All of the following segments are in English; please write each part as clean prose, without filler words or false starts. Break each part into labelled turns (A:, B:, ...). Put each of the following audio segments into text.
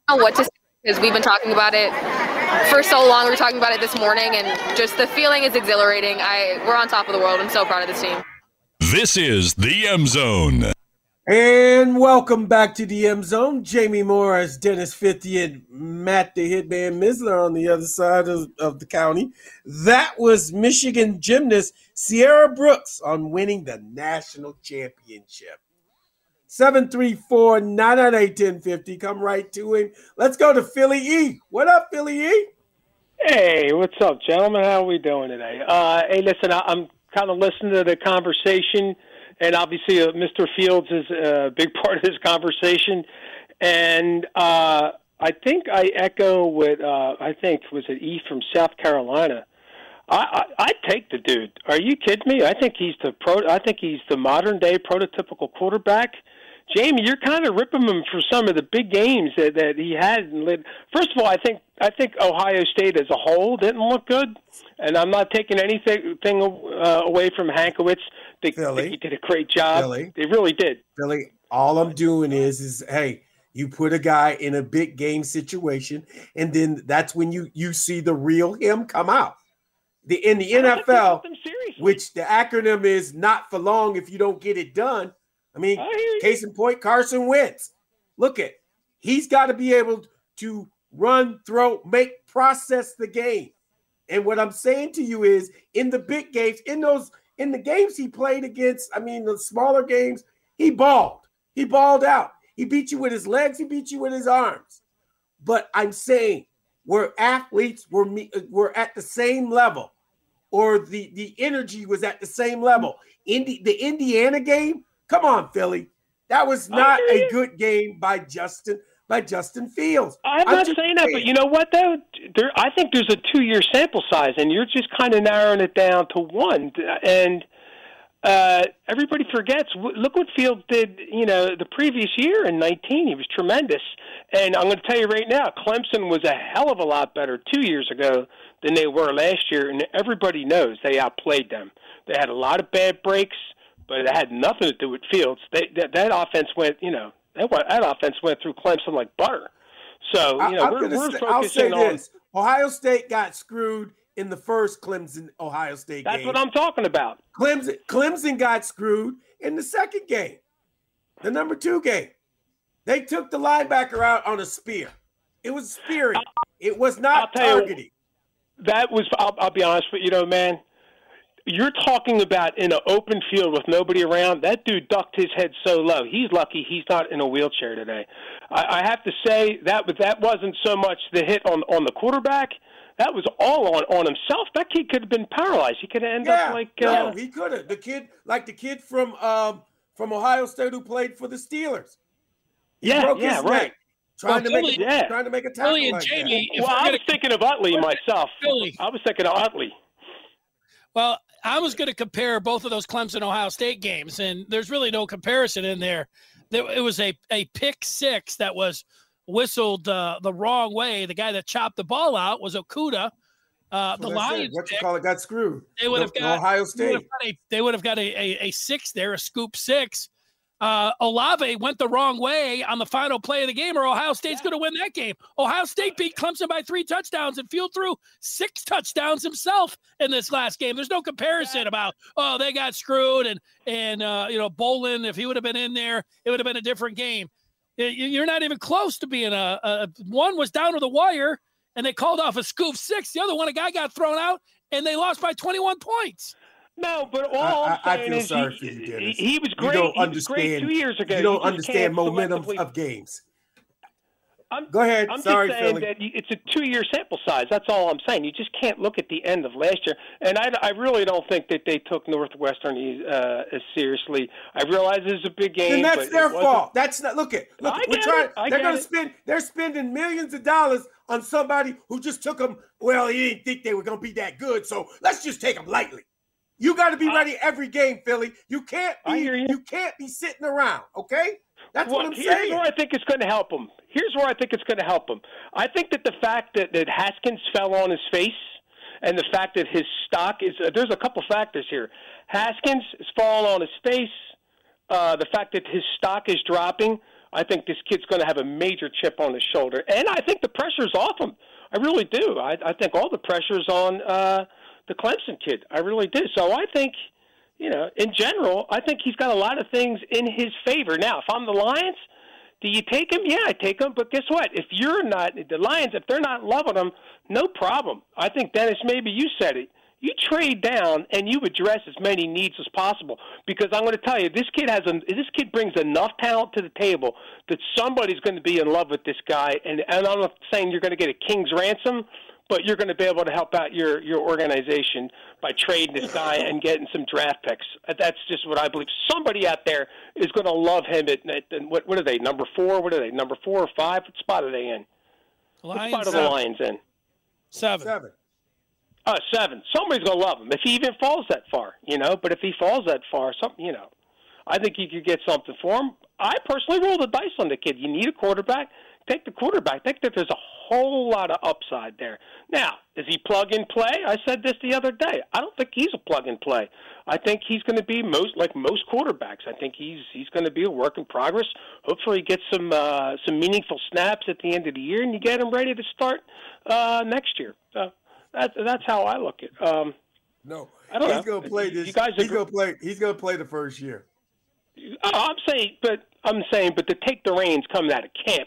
A: know what to say because we've been talking about it for so long. We were talking about it this morning, and just the feeling is exhilarating. We're on top of the world. I'm so proud of this team.
B: This is the M Zone.
C: And welcome back to the M Zone. Jamie Morris, Dennis 50, and Matt the Hitman Misler on the other side of the county. That was Michigan gymnast Sierra Brooks on winning the national championship. 734-998-1050. Come right to him. Let's go to Philly E. What up, Philly E?
D: Hey, what's up, gentlemen? How are we doing today? Hey, listen, I'm kind of listening to the conversation, and obviously Mr. Fields is a big part of this conversation. And I think I echo what I think was it E from South Carolina. I'd take the dude. Are you kidding me? I think he's the modern day prototypical quarterback. Jamie, you're kind of ripping him for some of the big games that he had. First of all, I think Ohio State as a whole didn't look good, and I'm not taking anything away from Hankowitz. He did a great job.
C: Philly,
D: they really did.
C: Philly, all I'm doing is hey, you put a guy in a big game situation, and then that's when you see the real him come out. In the NFL, which the acronym is not for long if you don't get it done. I mean, case in point, Carson Wentz. Look he's got to be able to run, throw, process the game. And what I'm saying to you is, in the big games, in the games he played against, the smaller games, he balled. He balled out. He beat you with his legs. He beat you with his arms. But I'm saying where athletes were at the same level, or the energy was at the same level. The Indiana game, come on, Philly. That was not a good game by Justin Fields.
D: I'm not saying that, but you know what, though? I think there's a 2-year sample size, and you're just kind of narrowing it down to one. And everybody forgets. Look what Fields did, the previous year in 19. He was tremendous. And I'm going to tell you right now, Clemson was a hell of a lot better 2 years ago than they were last year, and everybody knows they outplayed them. They had a lot of bad breaks, but it had nothing to do with Fields. That offense went, that offense went through Clemson like butter. So, we're focusing
C: I'll say
D: on
C: this. Ohio State got screwed in the first Clemson-Ohio State game.
D: That's what I'm talking about.
C: Clemson got screwed in the second game, the number 2 game. They took the linebacker out on a spear. It was spearing. It was not targeting.
D: I'll be honest with you, man. You're talking about in an open field with nobody around. That dude ducked his head so low. He's lucky he's not in a wheelchair today. I have to say that wasn't so much the hit on the quarterback. That was all on himself. That kid could have been paralyzed. He could have ended up like
C: no, he could have. The kid from Ohio State who played for the Steelers. He broke his neck. Trying to make a tackle like
E: Jamie,
D: that. Well, I was thinking of Utley myself. I was thinking of Utley.
E: Well, I was going to compare both of those Clemson-Ohio State games, and there's really no comparison in there. It was a pick six that was whistled the wrong way. The guy that chopped the ball out was Okudah. The Lions,
C: got screwed.
E: They would have got
C: Ohio State.
E: They would have got a six there, a scoop six. Olave went the wrong way on the final play of the game, or Ohio State's going to win that game. Ohio State beat Clemson by 3 touchdowns, and Field threw 6 touchdowns himself in this last game. There's no comparison about, they got screwed, and Bolin, if he would have been in there, it would have been a different game. You're not even close to being one was down to the wire, and they called off a scoop 6. The other one, a guy got thrown out, and they lost by 21 points.
D: No, but all I'm saying
C: feel
D: is
C: sorry for you, Dennis.
D: He was great. He was great 2 years ago.
C: You don't understand momentum of games. Go ahead.
D: I'm
C: Sorry,
D: just saying
C: Philly.
D: that it's a 2-year sample size. That's all I'm saying. You just can't look at the end of last year. And I really don't think that they took Northwestern as seriously. I realize this is a big game.
C: Then that's their fault. That's not. Look, they're spending millions of dollars on somebody who just took them. Well, he didn't think they were going to be that good, so let's just take them lightly. You got to be ready every game, Philly. You can't be sitting around, okay? That's what I'm saying.
D: Here's where I think it's going to help him. I think that the fact that Haskins fell on his face and the fact that his stock is there's a couple factors here. Haskins is falling on his face. The fact that his stock is dropping. I think this kid's going to have a major chip on his shoulder. And I think the pressure's off him. I really do. I think all the pressure's on the Clemson kid. I really do. So I think, in general, I think he's got a lot of things in his favor. Now, if I'm the Lions, do you take him? Yeah, I take him. But guess what? If you're not, the Lions, if they're not loving him, no problem. I think, Dennis, maybe you said it. You trade down and you address as many needs as possible, because I'm going to tell you, this kid brings enough talent to the table that somebody's going to be in love with this guy. And I'm not saying you're going to get a king's ransom, but you're going to be able to help out your organization by trading this guy and getting some draft picks. That's just what I believe. Somebody out there is going to love him at what are they, number 4? What are they, number 4 or 5? What spot are they in?
E: Lions,
D: what spot are the Lions in?
E: 7.
D: 7. Somebody's going to love him if he even falls that far, But if he falls that far, I think you could get something for him. I personally roll the dice on the kid. You need a quarterback. Take the quarterback. I think that there's a whole lot of upside there. Now, is he plug and play? I said this the other day. I don't think he's a plug and play. I think he's going to be like most quarterbacks. I think he's going to be a work in progress. Hopefully, he gets some meaningful snaps at the end of the year, and you get him ready to start next year. That's how I look at it.
C: No,
D: I don't know.
C: He's going to play this.
D: You guys
C: he's going to play. He's going to play the first year.
D: I'm saying, but to take the reins coming out of camp,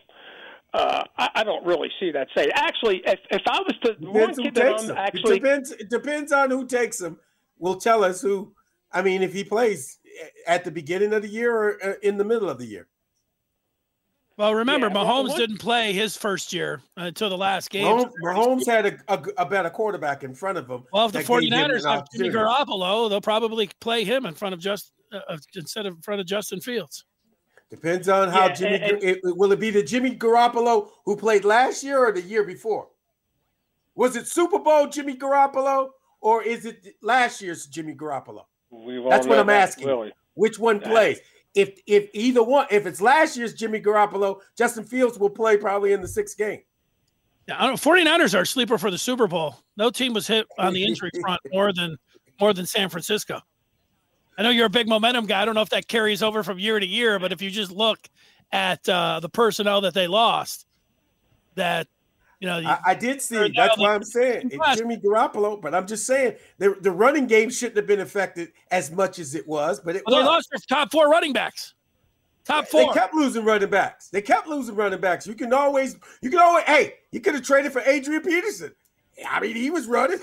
D: I don't really see that. Actually, if I was to one kid that I'm actually
C: it depends on who takes him. Will tell us who. I mean, if he plays at the beginning of the year or in the middle of the year.
E: Well, remember, Mahomes didn't play his first year until the last game.
C: Mahomes had a better quarterback in front of him.
E: Well, if the 49ers have Jimmy Garoppolo, they'll probably play him in front of instead of in front of Justin Fields.
C: Depends on how will it be the Jimmy Garoppolo who played last year or the year before? Was it Super Bowl Jimmy Garoppolo or is it last year's Jimmy Garoppolo? That's what I'm asking. Really. Which one plays? If either one, if it's last year's Jimmy Garoppolo, Justin Fields will play probably in the 6th game.
E: Yeah, 49ers are a sleeper for the Super Bowl. No team was hit on the injury front more than San Francisco. I know you're a big momentum guy. I don't know if that carries over from year to year, but if you just look at the personnel that they lost, that
C: I did see. That's why I'm saying it's Jimmy Garoppolo. But I'm just saying the running game shouldn't have been affected as much as it was. But they
E: lost their top 4 running backs. Top 4.
C: They kept losing running backs. You can always. Hey, you could have traded for Adrian Peterson. I mean, he was running.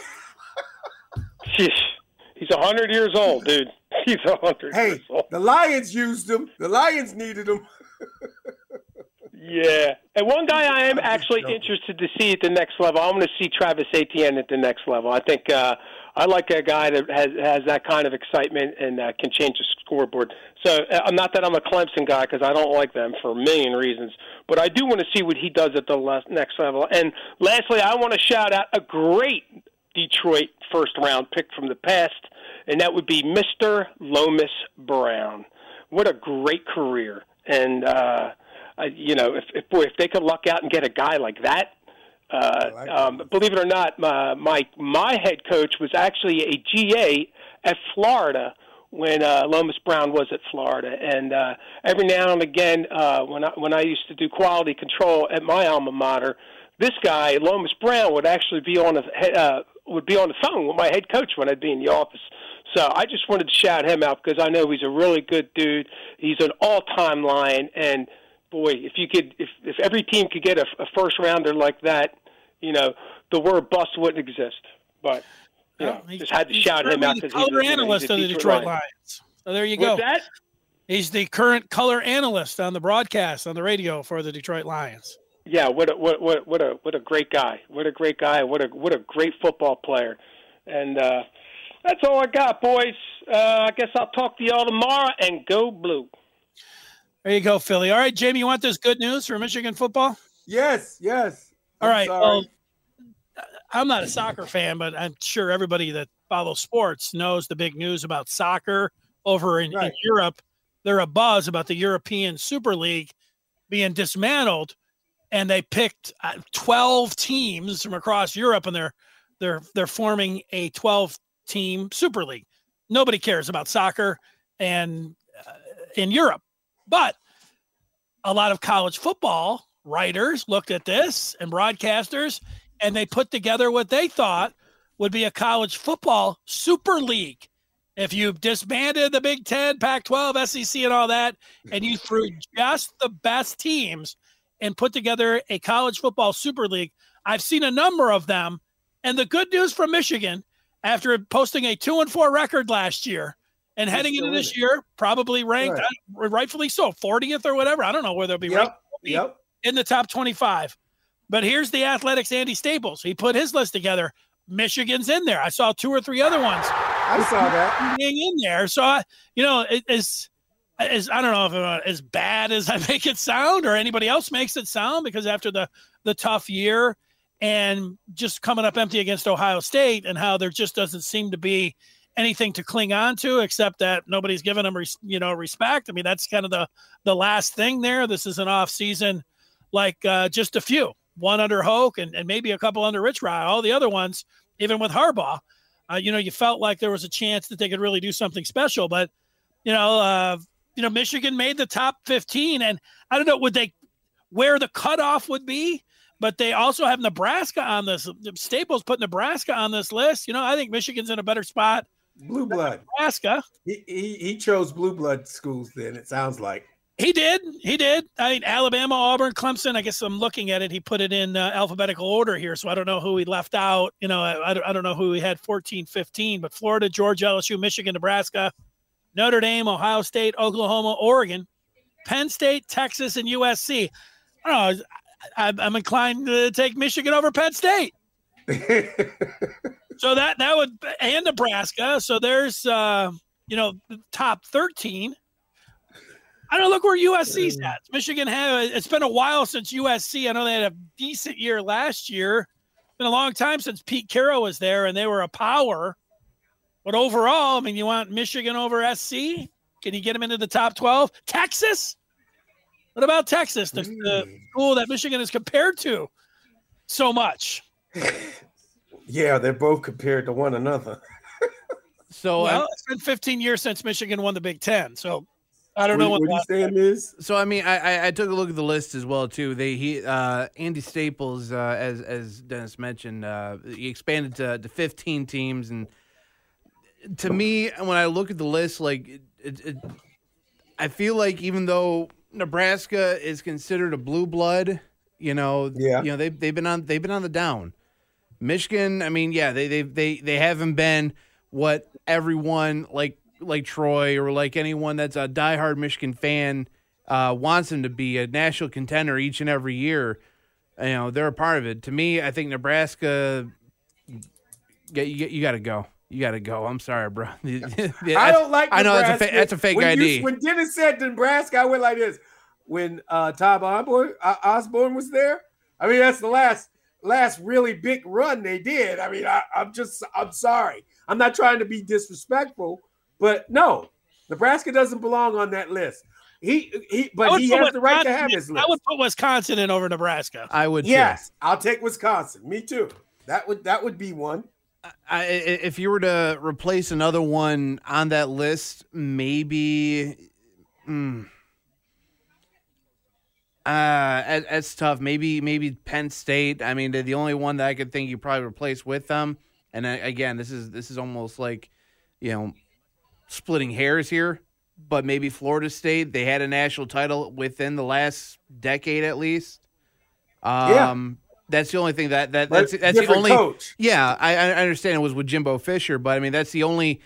D: He's 100 years old, dude. He's 100 years old.
C: The Lions used him. The Lions needed him.
D: Yeah. And one guy I am actually interested to see at the next level, I want to see Travis Etienne at the next level. I think I like a guy that has that kind of excitement and can change the scoreboard. So not that I'm a Clemson guy because I don't like them for a million reasons, but I do want to see what he does at the next level. And lastly, I want to shout out a great Detroit first-round pick from the past, and that would be Mr. Lomas Brown. What a great career. And, if they could luck out and get a guy like that, believe it or not, my head coach was actually a GA at Florida when Lomas Brown was at Florida. And every now and again, when I used to do quality control at my alma mater, this guy, Lomas Brown, would actually be on the phone with my head coach when I'd be in the office. So I just wanted to shout him out because I know he's a really good dude. He's an all-time Lion, and boy, if every team could get a first rounder like that, the word bust wouldn't exist. But just had to shout him out because he's
E: color analyst of the Detroit Lions. So there you go.
D: What's that?
E: He's the current color analyst on the broadcast on the radio for the Detroit Lions.
D: Yeah, what a great guy. What a great guy. What a great football player. And that's all I got, boys. I guess I'll talk to y'all tomorrow, and go Blue.
E: There you go, Philly. All right, Jamie, you want this good news for Michigan football?
C: Yes.
E: All right. Well, I'm not a soccer fan, but I'm sure everybody that follows sports knows the big news about soccer over in Europe. They're abuzz about the European Super League being dismantled, and they picked 12 teams from across Europe, and they're forming a 12-team Super League. Nobody cares about soccer and in Europe. But a lot of college football writers looked at this and broadcasters, and they put together what they thought would be a college football super league. If you disbanded the Big Ten, Pac-12, SEC, and all that, and you threw just the best teams and put together a college football super league, I've seen a number of them. And the good news from Michigan, after posting a 2-4 record last year and heading into this year, probably ranked, rightfully so, 40th or whatever. I don't know where they'll be ranked in the top 25. But here's the Athletics' Andy Staples. He put his list together. Michigan's in there. I saw 2 or 3 other ones.
C: I saw that
E: being in there. So, it is I don't know if as bad as I make it sound or anybody else makes it sound, because after the tough year and just coming up empty against Ohio State, and how there just doesn't seem to be anything to cling on to except that nobody's giving them, respect. I mean, that's kind of the last thing there. This is an off season, like just a few, one under Hoke and maybe a couple under Rich Rod. All the other ones, even with Harbaugh, you felt like there was a chance that they could really do something special. But, Michigan made the top 15, and I don't know where the cutoff would be, but they also have Nebraska on this. Staples put Nebraska on this list. I think Michigan's in a better spot.
C: Blue blood.
E: Nebraska.
C: He chose blue blood schools then, it sounds like.
E: He did. I mean, Alabama, Auburn, Clemson. I guess I'm looking at it. He put it in alphabetical order here, so I don't know who he left out. I don't know who he had 14, 15, but Florida, Georgia, LSU, Michigan, Nebraska, Notre Dame, Ohio State, Oklahoma, Oregon, Penn State, Texas, and USC. I don't know. I'm inclined to take Michigan over Penn State. So that would, and Nebraska. So there's, top 13. I don't look where USC's at. Michigan it's been a while since USC. I know they had a decent year last year. It's been a long time since Pete Carroll was there, and they were a power. But overall, I mean, you want Michigan over SC? Can you get them into the top 12? Texas? What about Texas, the school that Michigan is compared to so much?
C: Yeah, they're both compared to one another.
F: So
E: it's been 15 years since Michigan won the Big Ten. So I don't know
C: what you saying is.
F: So I mean, I took a look at the list as well too. Andy Staples, as Dennis mentioned, he expanded to 15 teams, and to me, when I look at the list, like I feel like even though Nebraska is considered a blue blood, they've been on the down. Michigan, I mean, they haven't been what everyone like Troy or like anyone that's a diehard Michigan fan wants them to be, a national contender each and every year. They're a part of it. To me, I think Nebraska, you got to go. You got to go. I'm sorry, bro.
C: I don't like Nebraska.
F: I know that's a fake ID.
C: When Dennis said Nebraska, I went like this. When Tom Osborne was there, I mean, that's the last really big run they did. I mean, I'm sorry. I'm not trying to be disrespectful, but no, Nebraska doesn't belong on that list. He has the right to have his list.
E: I would put Wisconsin in over Nebraska.
F: I would.
C: Yes,
F: too.
C: I'll take Wisconsin. Me too. That would be one.
F: If you were to replace another one on that list, maybe. It's tough. Maybe Penn State. I mean, they're the only one that I could think you probably replace with them. And again, this is almost like, splitting hairs here. But maybe Florida State. They had a national title within the last decade at least. That's the only thing that's the only coach. Yeah, I understand it was with Jimbo Fisher, but I mean that's the only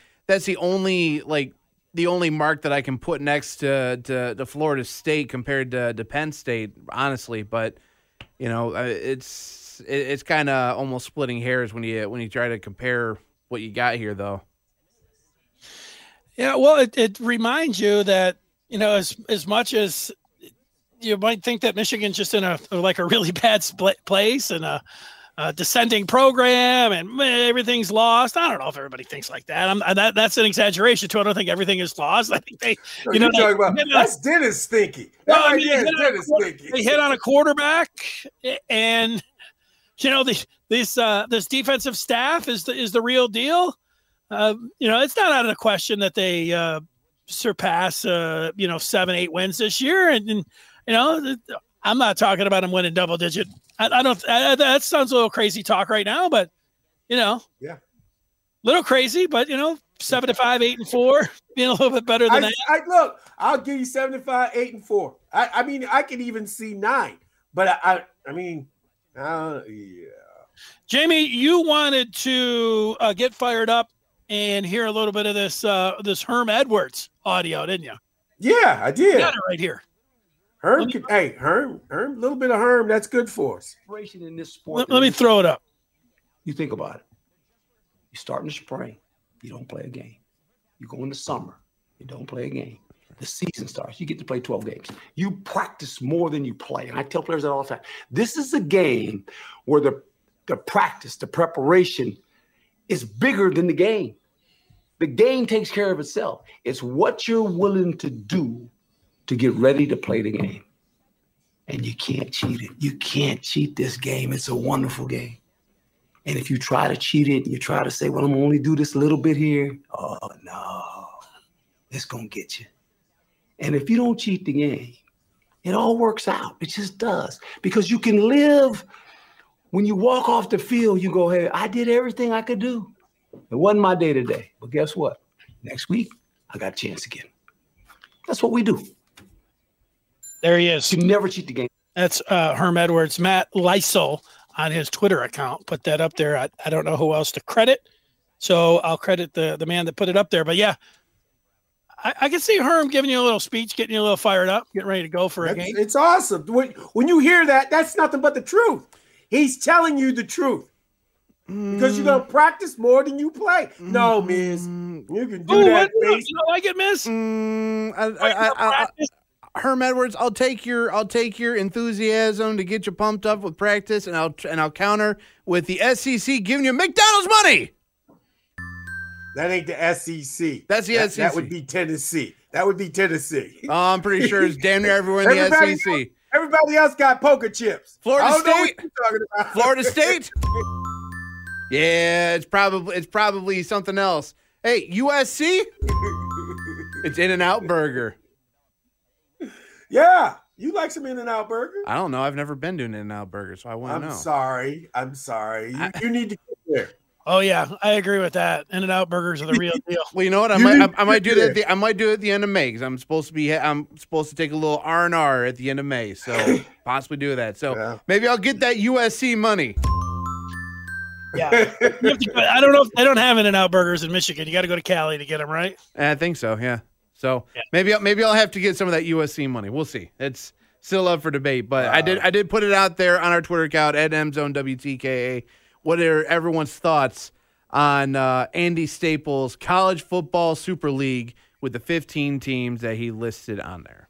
F: mark that I can put next to Florida State compared to Penn State, honestly. But it's kind of almost splitting hairs when you try to compare what you got here, though.
E: Yeah, well, it reminds you that as much as you might think that Michigan's just in a really bad place and a descending program and everything's lost. I don't know if everybody thinks like that. That's an exexaggeration too. I don't think everything is lost. I think they,
C: that's Dennis thinking.
E: They hit on a quarterback, and this defensive staff is the real deal. It's not out of the question that they surpass 7-8 wins this year, and I'm not talking about him winning double digit. That sounds a little crazy talk right now, but
C: yeah,
E: little crazy, but 7-5, 8-4, being a little bit better than that.
C: Look, I'll give you 75, 8-4. I mean, I could even see 9, but I mean, yeah.
E: Jamie, you wanted to get fired up and hear a little bit of this Herm Edwards audio, didn't you?
C: Yeah, I did.
E: Got it right here.
C: Herm, a little bit of Herm, that's good for us.
G: In this sport,
E: Let me throw it up.
G: You think about it. You start in the spring, you don't play a game. You go in the summer, you don't play a game. The season starts, you get to play 12 games. You practice more than you play. And I tell players that all the time. This is a game where the practice, the preparation is bigger than the game. The game takes care of itself. It's what you're willing to do to get ready to play the game. And you can't cheat it. You can't cheat this game. It's a wonderful game. And if you try to cheat it and you try to say, well, I'm going to only do this little bit here. Oh, no. It's going to get you. And if you don't cheat the game, it all works out. It just does. Because you can live, when you walk off the field, you go, hey, I did everything I could do. It wasn't my day today. But guess what? Next week, I got a chance again. That's what we do.
E: There he is.
G: You never cheat the game.
E: That's Herm Edwards. Matt Lysol on his Twitter account put that up there. I don't know who else to credit, so I'll credit the man that put it up there. But, yeah, I can see Herm giving you a little speech, getting you a little fired up, getting ready to go for a game.
C: It's awesome. When you hear that, that's nothing but the truth. He's telling you the truth. Because you're going to practice more than you play. No, Miz. You can do that.
E: You don't like it, Miz?
F: Herm Edwards, I'll take your enthusiasm to get you pumped up with practice, and I'll counter with the SEC giving you McDonald's money.
C: That ain't the SEC.
F: That's the SEC.
C: That would be Tennessee.
F: Oh, I'm pretty sure it's damn near everywhere in the SEC.
C: Everybody else got poker chips.
F: Florida
C: I don't know
F: State.
C: what you're talking about.
F: Florida State. Yeah, it's probably something else. Hey, USC. It's In-N-Out Burger.
C: Yeah, you like some In-N-Out Burger?
F: I don't know. I've never been to an In-N-Out Burger, so I wouldn't know.
C: I'm sorry. You need to get there.
E: Oh yeah, I agree with that. In-N-Out Burgers are the real deal.
F: Well, you know what? I might do that. I might do it at the end of May because I'm supposed to take a little R&R at the end of May, so possibly do that. So maybe I'll get that USC money.
E: Yeah, I don't know if they don't have In-N-Out Burgers in Michigan. You got to go to Cali to get them, right?
F: I think so. Yeah. So maybe I'll have to get some of that USC money. We'll see. It's still up for debate, but I did put it out there on our Twitter account at MZoneWTKA. What are everyone's thoughts on Andy Staples' College Football Super League with the 15 teams that he listed on there?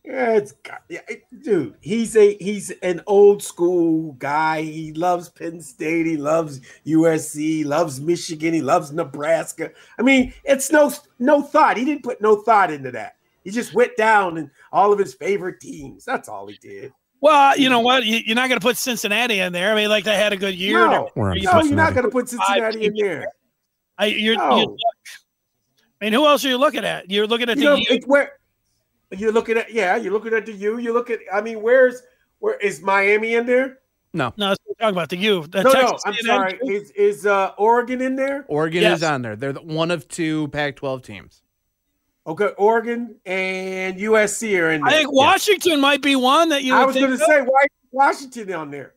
C: Dude, he's an old school guy. He loves Penn State. He loves USC. He loves Michigan. He loves Nebraska. I mean, it's no thought. He didn't put no thought into that. He just went down and all of his favorite teams. That's all he did.
E: Well, you know what? You're not going to put Cincinnati in there. I mean, like they had a good year.
C: No, you're not going to put Cincinnati in there.
E: I mean, who else are you looking at? You're looking at the U.
C: You're looking at the U. You look at. I mean, where is Miami in there?
F: No,
E: I'm talking about the U.
C: No, I'm sorry. Is Oregon in there?
F: Oregon is on there. They're one of 2 Pac-12 teams.
C: Okay, Oregon and USC are in there.
E: I think Washington might be one that you.
C: I was going to say, why is Washington on there?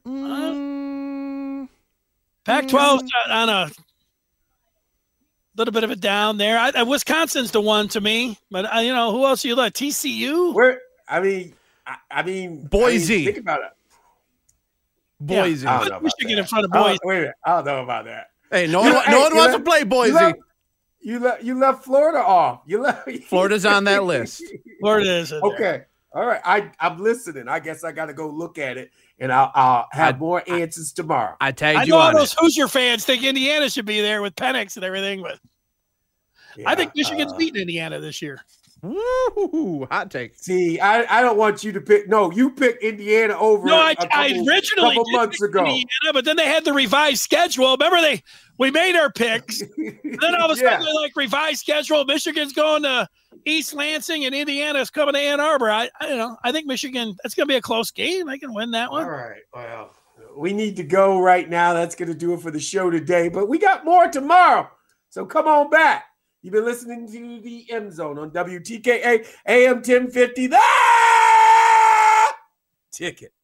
E: Pac-12 on a little bit of a down there. Wisconsin's the one to me, but who else you like? TCU?
C: I mean,
F: Boise.
C: Think about it.
F: Boise.
C: I don't know about
E: Michigan in front of Boise.
C: Wait a minute. I don't know about that.
F: Hey, no one wants to play Boise.
C: You left Florida off.
F: Florida's on that list.
E: Florida is in there.
C: Okay. All right. I'm listening. I guess I got to go look at it, and I'll have more answers tomorrow.
F: I tagged
E: you on it.
F: I know
E: all those Hoosier fans think Indiana should be there with Penix and everything, but I think Michigan's beating Indiana this year.
F: Woo, hot take.
C: See, I don't want you to pick. No, you picked Indiana over.
E: No, I originally
C: couple months ago.
E: Indiana, but then they had the revised schedule. Remember, we made our picks. Then all of a sudden, they revised schedule. Michigan's going to East Lansing, and Indiana's coming to Ann Arbor. I think Michigan. That's going to be a close game. They can win that one.
C: All right. Well, we need to go right now. That's going to do it for the show today. But we got more tomorrow. So come on back. You've been listening to the M Zone on WTKA AM 1050. The Ticket.